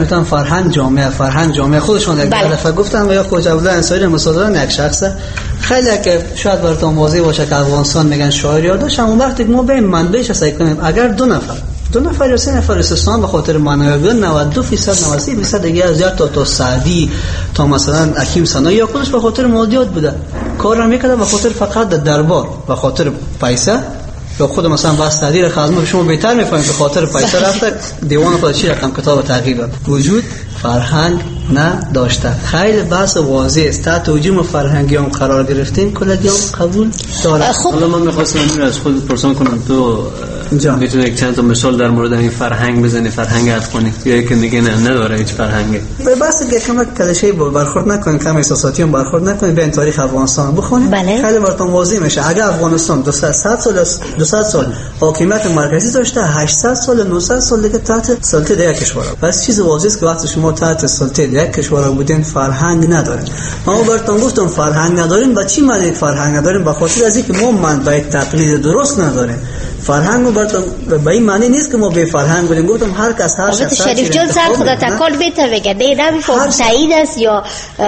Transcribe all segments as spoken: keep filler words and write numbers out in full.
میتونم فرهنگ جامعه فرهنگ جامعه خودشون یک دفعه گفتم و یا خود عبدالله انصاری مصادره یک شخصه خیلی که شاید براتون واضح باشه که افغانستان میگن شاعر یاد داشتم اون وقتی ما به منبعش سعی کنیم اگر دو نفر دو نفر یا سه نفر استثنا به خاطر معنویات نود و دو درصد نود و سه درصد دیگه از زیاد تا تا سعدی تا مثلا حکیم سنا یا خودش به خاطر مادیات بوده کار میکرده به خاطر فقط در دربار به خاطر پیسه یا خود مثلا بس تحریر خدمت شما بهتر میفهمید به خاطر پیسه رفته دیوان خودشی رقم کتاب تغییر داد وجود فرهنگ نداشته خیلی بحث واضح است تحت هجوم فرهنگی هم قرار گرفتیم کلگی هم قبول داره. حالا من میخواستم این از خود پرسان کنم تو میتونی یک چند تا مثال در مورد این فرهنگ بزنی فرهنگ افغانی یا یکی دیگه نه نداره هیچ فرهنگی به بحث که کم کلیشه برخورد نکنین کم احساساتی هم برخورد نکنین بیاین تاریخ افغانستان بخونید بله. خیلی براتون واضح میشه اگر افغانستان دویست سال دویست سال حاکمیت مرکزی داشته هشتصد سال نهصد سال دیگه تحت سلطه یک کشور بس چیز واضحه است که وقتی شما تحت سلطه یک کشور بودین فرهنگ ندارین ما براتون گفتم فرهنگ ندارین با چی معنی فرهنگ ندارین به خاطر از اینکه ما منبع تقلید درست نداریم فرهنگ براتون به این معنی نیست که ما به فرهنگ بودیم گفتم هر کس هر شخص شریف جان سر خدا تکال بهتر بگه نه نمیفهم تایید است یا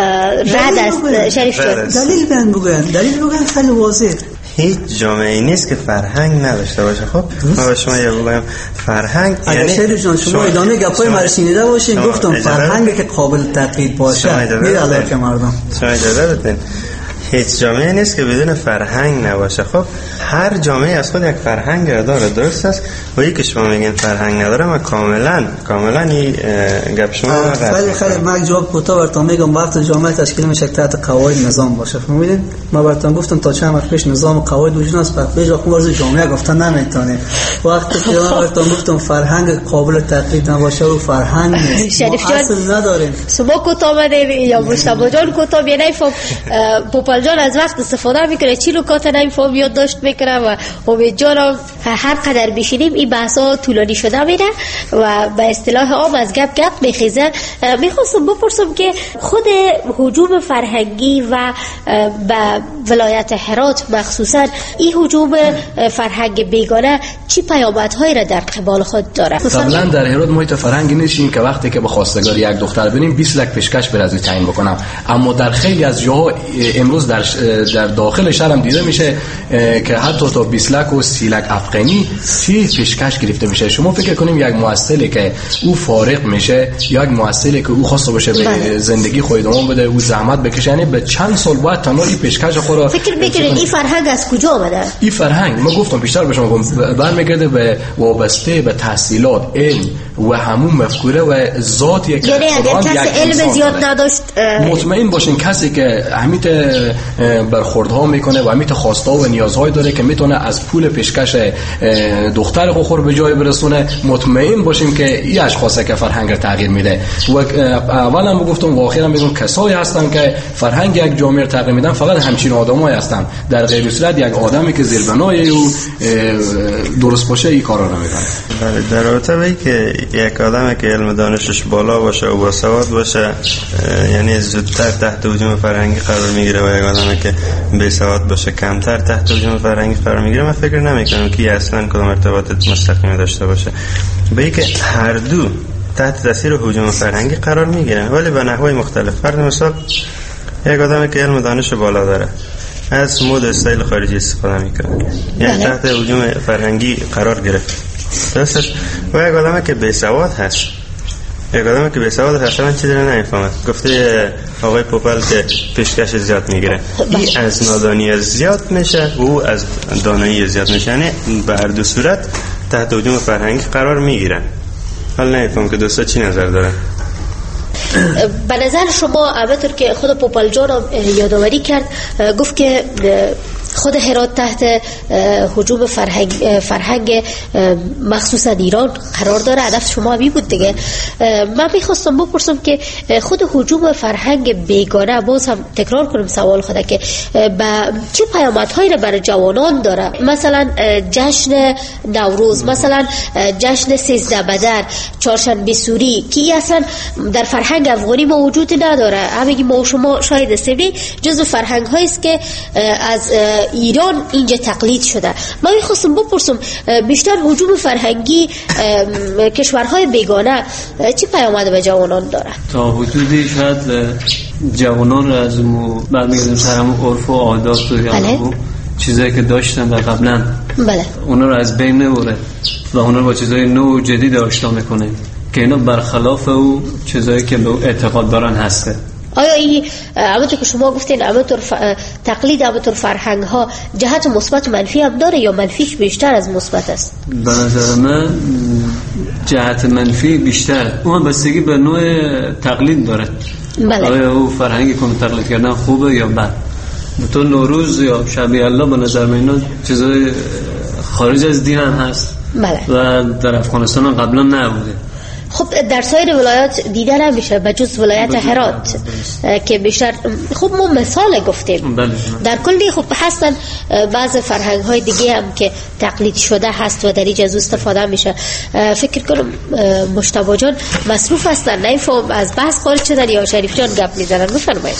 رد است شریف جان دلیل بیان بگوین دلیل بگوین خیلی واضحه هیچ جامعه‌ای نیست که فرهنگ نداشته باشه خب ما به شما یه بگم فرهنگ یعنی شریف جان شما ادامه گپای ما شنیده باشین گفتم فرهنگ که قابل تقلید باشه میره علاقه مردم شما اجازه بدین هیچ جامعه نیست که بدون فرهنگ نباشه خب هر جامعه از خود یک فرهنگ داره درست است و یکی که شما میگین فرهنگ نداره ما کاملا کاملا این گپ شما خیلی خیلی من جواب کوتاه براتون میگم وقت جامعه تشکیل میشه تحت قواعد نظام باشه فهمیدین ما براتون گفتم تا چند وقت پیش نظام قواعد وجود است بعد به جای خود جامعه گفتن نمیتونه وقتی که ما براتون گفتم فرهنگ قابل تقلید نباشه و فرهنگ نیست شریف جان نداریم شما کوتاه بده یا مصطفی جان کوتاه بیای فهم پوپل جان از وقت استفاده میکنه چی نکات نمیفهم یاد داشت میکنه و امید جان هر قدر بشینیم این بحثا طولانی شده میره و به اصطلاح عام از گپ گپ میخیزه میخواستم بپرسم که خود هجوم فرهنگی و به ولایت هرات مخصوصا این هجوم فرهنگ بیگانه چی پیامدهایی را در قبال خود داره؟ قبلا در هرات محیط فرهنگی نیستیم که وقتی که به خواستگار یک دختر ببینیم بیست لک پیشکش بر از تعیین بکنم اما در خیلی از جاها امروز در در داخل شهر هم دیده میشه که حتی تا بیست لک و سی لک افغانی چی پیشکش گرفته میشه شما فکر کنیم یک مؤثری که او فارغ میشه یا یک مؤثری که او خواسته باشه به زندگی خود ادامه بده او زحمت بکشه یعنی به چند سال بعد تنها این پیشکش خود را فکر میکنید این فرهنگ از کجا آمده این فرهنگ ما گفتم بیشتر به شما گفتم برمیگرده به وابسته به تحصیلات علم و همون مفکوره و ذات یک یعنی اگر کسی علم زیاد نداشت مطمئن باشین کسی که همیت برخوردها میکنه و همیت خواسته و نیازهای داره که میتونه از پول پیشکش دختر خود به جای برسونه مطمئن باشیم که این اشخاصه که فرهنگ را تغییر میده و اولا گفتم و آخرا میگم کسایی هستن که فرهنگ یک جامعه را تغییر میدن فقط همچین آدمایی هستن در غیر صورت یک آدمی که زیربنای او درست باشه این کارا رو میکنه در رابطه با که یک آدمی که علم دانشش بالا باشه و باسواد باشه یعنی زودتر تحت هجوم فرهنگی قرار میگیره و یک آدمی که بی سواد باشه کمتر تحت هجوم فرهنگی قرار میگیره من فکر نمیکنم که اصلا کدام ارتباط مستقیمی داشته باشه به اینکه هر دو تحت تاثیر هجوم فرهنگی قرار میگیرن ولی به نحوهای مختلف فرض مثال یک آدمی که علم دانش بالا داره از مد استایل خارجی استفاده میکنه یعنی تحت هجوم فرهنگی قرار گرفت درست و یک آدمی که بی سواد هست یک آدمی که بی سواد هست من چیزی نمیفهمه گفته آقای پوپل که پیشکش زیاد میگیره این از نادانی زیاد میشه و او از دانایی زیاد میشه یعنی به هر دو صورت تحت هجوم فرهنگی قرار میگیرن حالا نمیفهم که دوستا چی نظر دارن به نظر شما همونطور که خود پوپل جان یادآوری کرد گفت که خود هرات تحت هجوم فرهنگ فرهنگ مخصوصا ایران قرار داره هدف شما همین بود دیگه من میخواستم بپرسم که خود هجوم فرهنگ بیگانه باز هم تکرار کنم سوال خدا که با چه پیامدهایی رو برای جوانان داره مثلا جشن نوروز مثلا جشن سیزده بدر چهارشنبه سوری که اصلا در فرهنگ افغانی ما وجود نداره همگی ما شما شاید هستیم جزو فرهنگ هایی است که از ایران اینجا تقلید شده. من میخواستم بپرسم بیشتر هجوم فرهنگی کشورهای بیگانه چی پیامد به جوانان داره؟ تا حدودی شاید جوانان را از مو برمیگردیم سر همون عرف و عادات و بله. چیزایی که داشتن در قبلا بله. اونا رو از بین نبره و اونا رو با چیزای نو و جدید آشنا میکنه که اینا برخلاف او چیزایی که به اعتقاد دارن هسته. آیا این همونطور که شما گفتین همونطور ف... تقلید همونطور فرهنگ ها جهت مثبت منفی هم داره یا منفیش بیشتر از مثبت است؟ به نظر من جهت منفی بیشتر، اون بستگی به نوع تقلید داره. بله. آیا او فرهنگی که تقلید کردن خوبه یا بد؟ تو نوروز یا شب الله به نظر من اینا چیزای خارج از دین هم هست. بله. و در افغانستان قبلا نبوده. خب در سایر ولایات دیده نمیشه به جز ولایت هرات که بیشتر. خب ما مثال گفتیم. بله. در کلی خب هستن بعض فرهنگ های دیگه هم که تقلید شده هست و در اینجا از استفاده میشه. فکر کنم مجتبی جان مصروف هستن، نمیفهم از بحث خارج شدن یا شریف جان گپ میزنن. بفرمایید.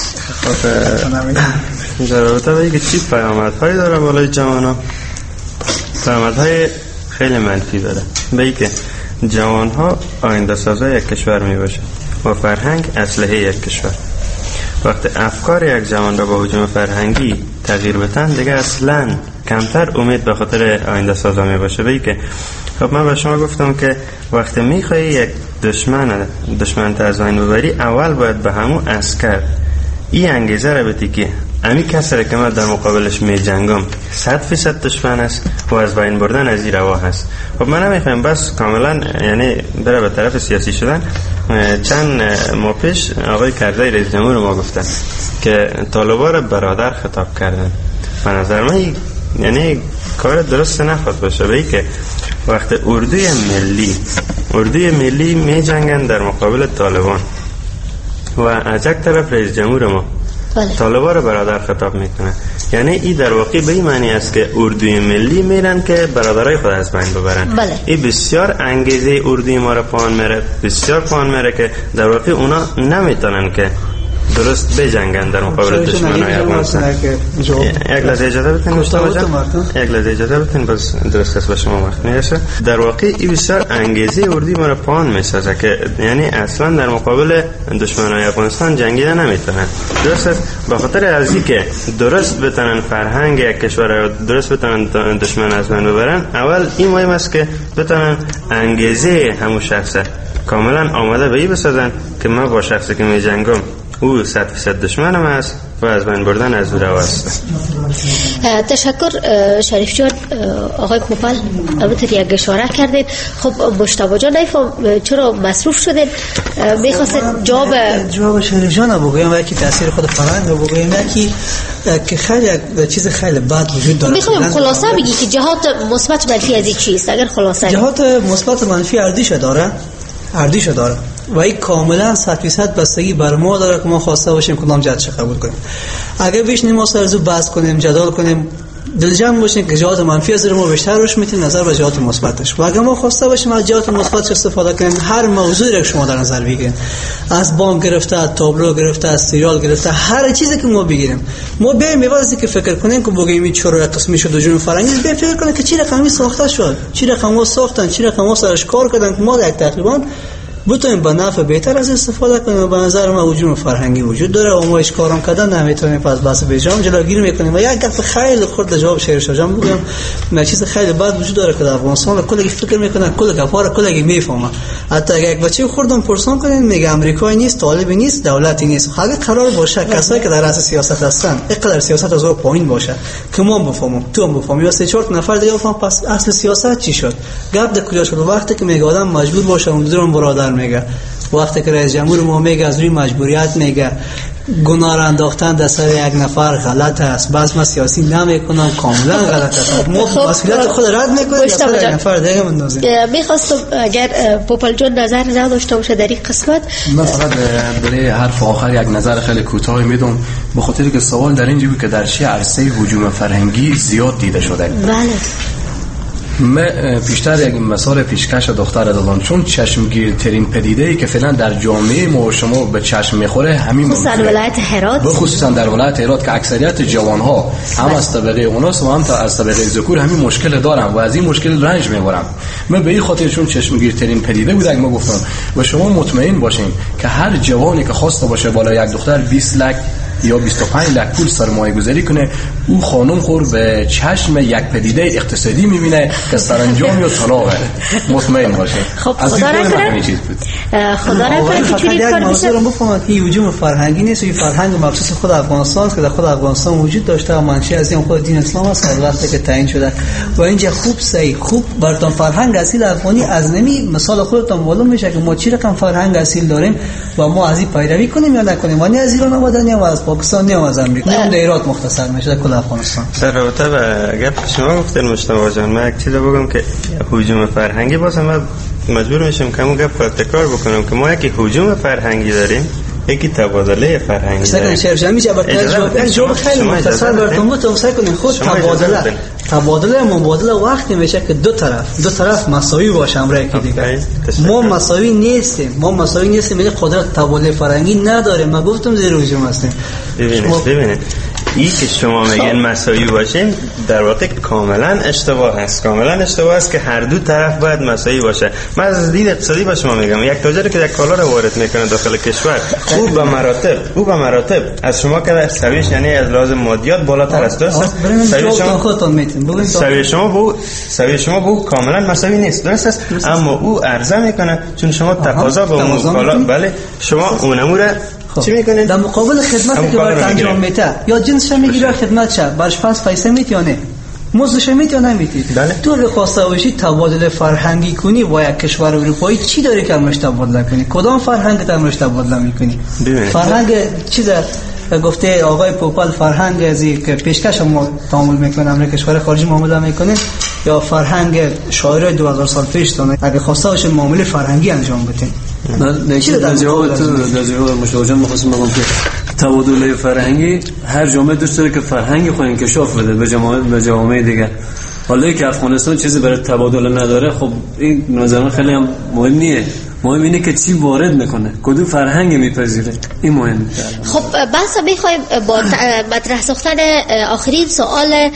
در رابطه با اینکه چی پیامدهایی داره بالای جوانان، پیامدهای خیلی منفی داره. به اینکه جوان ها آینده سازای یک کشور می باشه و فرهنگ اسلحه یک کشور. وقتی افکار یک جوان را با هجوم فرهنگی تغییر بدن دیگه اصلا کمتر امید به خاطر آینده سازا می باشه. بایی که خب من به شما گفتم که وقتی می خواهی یک دشمن دشمن تا از بین ببری، اول باید به همون عسکر این انگیزه را بدی که امی کسی که من در مقابلش می جنگم صد فیصد دشمن است و از بین بردن از این روا هست. خب من نمیخوایم بس کاملا یعنی بره به طرف سیاسی شدن. چند ماه پیش آقای کرزی رئیس جمهور ما گفتن که طالبا را برادر خطاب کردن. به نظر من یعنی کار درست نخواد باشه. به که وقت اردوی ملی اردوی ملی می جنگن در مقابل طالبان و از یک طرف رئیس جمهور ما بله. طالبا را برادر خطاب میکنه، یعنی این در واقع به این معنی است که اردوی ملی میرن که برادرای خود از بین ببرن. بله. این بسیار انگیزه اردوی ما را پایان میره، بسیار پایان میره که در واقع اونا نمیتونن که درست بجنگن در مقابل دشمنای افغانستان. یک لحظه اجازه بدین مصطفی جان، یک لحظه اجازه بدین باز درست است به شما وقت میرسه. در واقع این بسیار انگیزه اردوی ما را پایان میسازه که یعنی اصلا در مقابل دشمنای افغانستان جنگیدن نمیتونن. درست است به خاطر از اینکه درست بتونن فرهنگ یک کشور را درست بتونن دشمن از بین ببرن، اول این مهم است که بتونن انگیزه همون شخص کاملا آماده به این بسازن که من با شخصی که میجنگم او صد فیصد دشمنم است و از بین بردن از او روا است. تشکر شریف جان. آقای کوپل البته یک اشاره کردید. خب مجتبی جان نفهم چرا مصروف شدید؟ می‌خواستید جواب جواب شریف جان بگویم و یکی تاثیر خود فرهنگ رو بگویم، یکی که خیلی چیز خیلی بد وجود داره. می‌خوام خلاصه بگی که جهات مثبت منفی از این چیست؟ اگر خلاصه جهات مثبت منفی اردیش داره اردیش داره و این کاملا صد فیصد بستگی بر ما داره که ما خواسته باشیم کدام جهت قبول کنیم. اگر بیش نیم سرزو بحث کنیم، جدال کنیم، دلجمع باشیم که جهات منفی از ما بیشتر روش میتونیم نظر به جهات مثبتش. و اگر ما خواسته باشیم از جهات مثبتش استفاده کنیم، هر موضوعی که شما در نظر بگیرید، از بانک گرفته، از تابلو گرفته، از سریال گرفته، هر چیزی که ما بگیریم، ما به میوازی که فکر کنیم که بگیم چرا قسمی شد جون فرنگی، به فکر کنیم که چی رقمی ساخته شد، چی رقمو ساختن، چی رقمو سرش کار کردن که ما یک تقریبا بتونیم با نفع بهتر از استفاده کنیم. به نظر من هجوم فرهنگی وجود داره و ما هیچ کارام کردن نمیتونیم پس بحث بجام جلوگیری میکنیم. و یک گپ خیلی خرد جواب شیر شجام بگم، نه چیز خیلی بد وجود داره که در افغانستان کلی فکر میکنه، کل گپا رو کلی میفهمه. حتی اگه یک بچه خوردم پرسان کنین میگه امریکایی نیست، طالبی نیست، دولتی نیست. حالا قرار باشه کسایی که در رأس سیاست هستن اینقدر سیاست از اون پایین باشه که ما بفهمیم، تو هم بفهمی، واسه چهار نفر دیگه بفهم پس اصل سیاست چی شد، گپ در کجا شد. وقتی که میگه آدم مجبور باشه اون درون برادر میگه، وقتی که رئیس جمهور ما میگه از روی مجبوریت میگه، گناه را انداختن در سر یک نفر غلط است، بعض ما سیاسی نمیکنن کاملا غلط است، ما مسئولیت خود رد میکنیم در سر یک نفر دیگه مندازیم. میخواستم اگر پوپل جان نظر نداشته باشه در این قسمت، من فقط برای حرف آخر یک نظر خیلی کوتاه میدم، به خاطر که سوال در اینجا بود که در چه عرصه هجوم فرهنگی زیاد دیده شده. بله من بیشتر یک مثال پیشکش دختر دادم، چون چشمگیرترین پدیده ای که فعلا در جامعه ما و شما به چشم میخوره همین خصوصا ولایت هرات، بخصوصا در ولایت هرات که اکثریت جوان ها هم از طبقه اوناس و هم تا از طبقه ذکور همین مشکل دارن و از این مشکل رنج میبرن. من به این خاطر چون چشمگیرترین پدیده بوده ما گفتم و شما مطمئن باشین که هر جوانی که خواسته باشه بالا یک دختر بیست لک یا بیست و پنج لک پول سرمایه گذاری کنه، او خانم خور به چشم یک پدیده اقتصادی میبینه که سرانجام یا طلاقه. مطمئن باشه. خب خدا نکنه خدا نکنه که چنین کار بشه. من بفهمم که هجوم فرهنگی نیست، این فرهنگ مخصوص خود افغانستان است که در خود افغانستان وجود داشته و منشأ از این خود دین اسلام است از وقتی که تعیین شده و اینجا خوب صحیح خوب برتون فرهنگ اصیل افغانی از نمی مثال خودتون معلوم میشه که ما چی رقم فرهنگ اصیل داریم و ما از این پیروی کنیم یا نکنیم. ما نه از ایران آمدن یا از پاکستان یا از امریکا نه در ایران مختصر میشه کل افغانستان. در رابطه با گپ شما گفتین مشتاق جان، من یک چیز بگم که هجوم فرهنگی باز من مجبور میشم که اون گپ تکرار بکنم که ما یکی هجوم فرهنگی داریم، یکی تبادله فرهنگی داریم. سر شرف میشه برای جواب خیلی مختصر براتون بود توصیه کنین. خود تبادله تبادله مبادله وقتی میشه که دو طرف دو طرف مساوی باشه امر یکی دیگه. ما مساوی نیستیم، ما مساوی نیستیم، یعنی قدرت تبادله فرهنگی نداریم. ما گفتم زیر هجوم هستیم. ببینید ببینید این که شما میگن مساوی باشیم در واقع کاملا اشتباه است. کاملا اشتباه است که هر دو طرف باید مساوی باشه. من از دید اقتصادی با شما میگم، یک تاجری که یک کالا رو وارد میکنه داخل کشور، او به مراتب او به مراتب از شما که سویش یعنی از لازم مادیات بالاتر است. درست است؟ سوی شما خودتون میتونید سوی شما با سوی شما با کاملا مساوی نیست. درست است؟ اما او عرضه میکنه چون شما تقاضا با اون کالا، بله شما اونمو رو چی میکنین؟ در مقابل خدمتی که برات انجام میده یا جنسش میگیره خدمتش برش پس پیسه میتونه مزدش میتونه نمیتید. بله. تو اگه خواسته باشی تبادل فرهنگی کنی با یک کشور اروپایی چی داری که همش تبادله کنی؟ کدام فرهنگ همش تبادله میکنی؟ فرهنگ چیز گفته آقای پوپل فرهنگ ازی که پیشکش ما تعامل میکنه امر کشور خارجی معامله میکنه یا فرهنگ شاعر دو هزار سال پیش تونه اگه خواسته باشه معامله فرهنگی انجام بدین. من چیزی در جواب تو در جواب مشتاق جان می‌خواستم بگم که تبادل فرهنگی هر جامعه دوست داره که فرهنگ خود انکشاف بده به جامعه به جامعه دیگه. حالا که افغانستان چیزی برای تبادل نداره، خب این نظر خیلی هم مهم نیه. مهم اینه که چی وارد میکنه، کدوم فرهنگ میپذیره، این مهمه. خب بحث میخوایم با مطرح ساختن آخرین سوال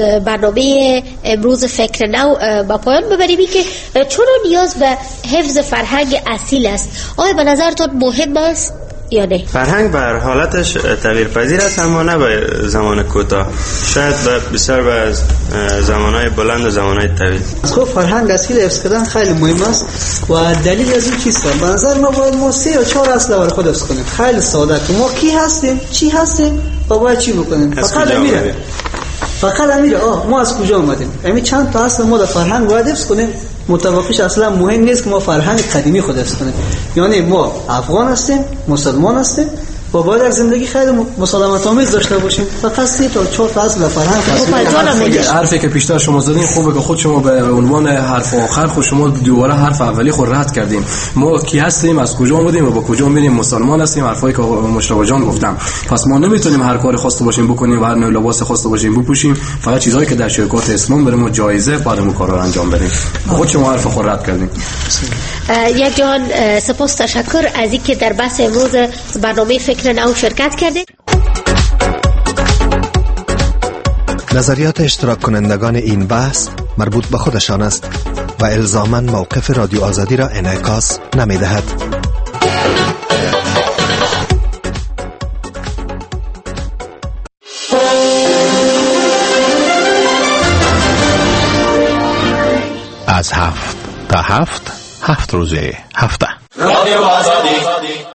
برنامه امروز فکر نو با پایان ببریم که چون نیاز به حفظ فرهنگ اصیل است. آیا به نظرتون مهم است یا نه؟ فرهنگ بر حالتش تغییر پذیر است اما نه به زمان کوتاه، شاید به بسیار به زمانهای بلند و زمانهای طویل. خب فرهنگ اصیل حفظ کردن خیلی مهم است و دلیل از این چیست؟ به نظر ما باید ما سه یا چهار اصل برای خود حفظ کنیم. خیلی ساده که ما کی هستیم، چی هستیم و باید چی بکنیم. فقط میره فقط میره آه ما از کجا اومدیم. همین چند تا اصل ما در فرهنگ باید حفظ کنیم. متوقعش اصلا مهم نیست که ما فرهنگ قدیمی خود حفظ کنیم. یعنی ما افغان هستیم، مسلمان هستیم و باید در زندگی خیلی مسالمت آمیز داشته باشیم. فقط سه تا چهار تا اصل فرهنگ هست. حرفی که پیشتر شما زدین خوبه که خود شما به عنوان حرف آخر خود شما دوباره حرف اولی خود رد کردیم. ما کی هستیم، از کجا اومدیم و با کجا میریم، مسلمان هستیم، حرفایی که مشتاق جان گفتم. پس ما نمیتونیم هر کاری خواسته باشیم بکنیم و هر نوع لباس خواسته باشیم بپوشیم. فقط چیزایی که در شریعت اسلام برای ما جایزه بعد اون کارا رو انجام بدیم. خود شما حرف خود رد کردیم. یک جان سپاس تشکر از اینکه در بحث امروز برنامه فکر نو شرکت کردید. نظریات اشتراک کنندگان این بحث مربوط به خودشان است و الزاماً موقف رادیو آزادی را انعکاس نمی دهد. از هفت تا هفت هفت روزه هفته رادیو آزادی.